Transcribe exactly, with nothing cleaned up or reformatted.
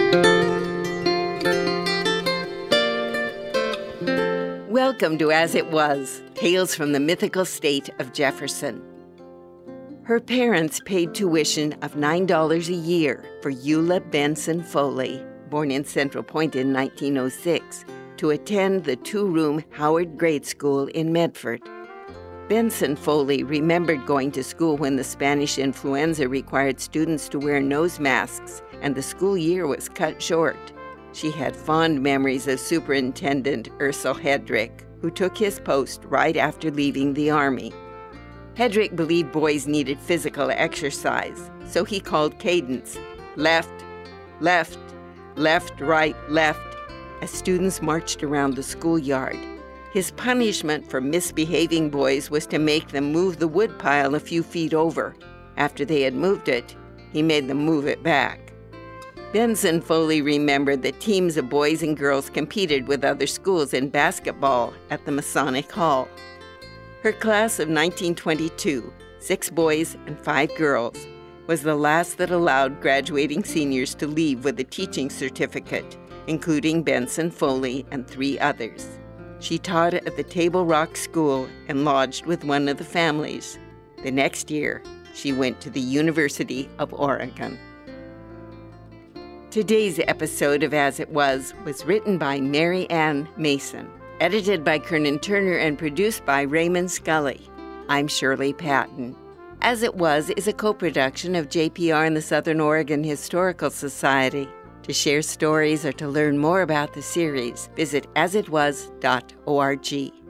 Welcome to As It Was, Tales from the Mythical State of Jefferson. Her parents paid tuition of nine dollars a year for Eula Benson Foley, born in Central Point in nineteen oh six, to attend the two-room Howard Grade School in Medford. Benson Foley remembered going to school when the Spanish influenza required students to wear nose masks and the school year was cut short. She had fond memories of Superintendent Ursel Hedrick, who took his post right after leaving the Army. Hedrick believed boys needed physical exercise, so he called cadence, left, left, left, right, left, as students marched around the schoolyard. His punishment for misbehaving boys was to make them move the woodpile a few feet over. After they had moved it, he made them move it back. Benson Foley remembered that teams of boys and girls competed with other schools in basketball at the Masonic Hall. Her class of nineteen twenty-two, six boys and five girls, was the last that allowed graduating seniors to leave with a teaching certificate, including Benson Foley and three others. She taught at the Table Rock School and lodged with one of the families. The next year, she went to the University of Oregon. Today's episode of As It Was was written by Mary Ann Mason, edited by Kernan Turner, and produced by Raymond Scully. I'm Shirley Patton. As It Was is a co-production of J P R and the Southern Oregon Historical Society. To share stories or to learn more about the series, visit as it was dot org.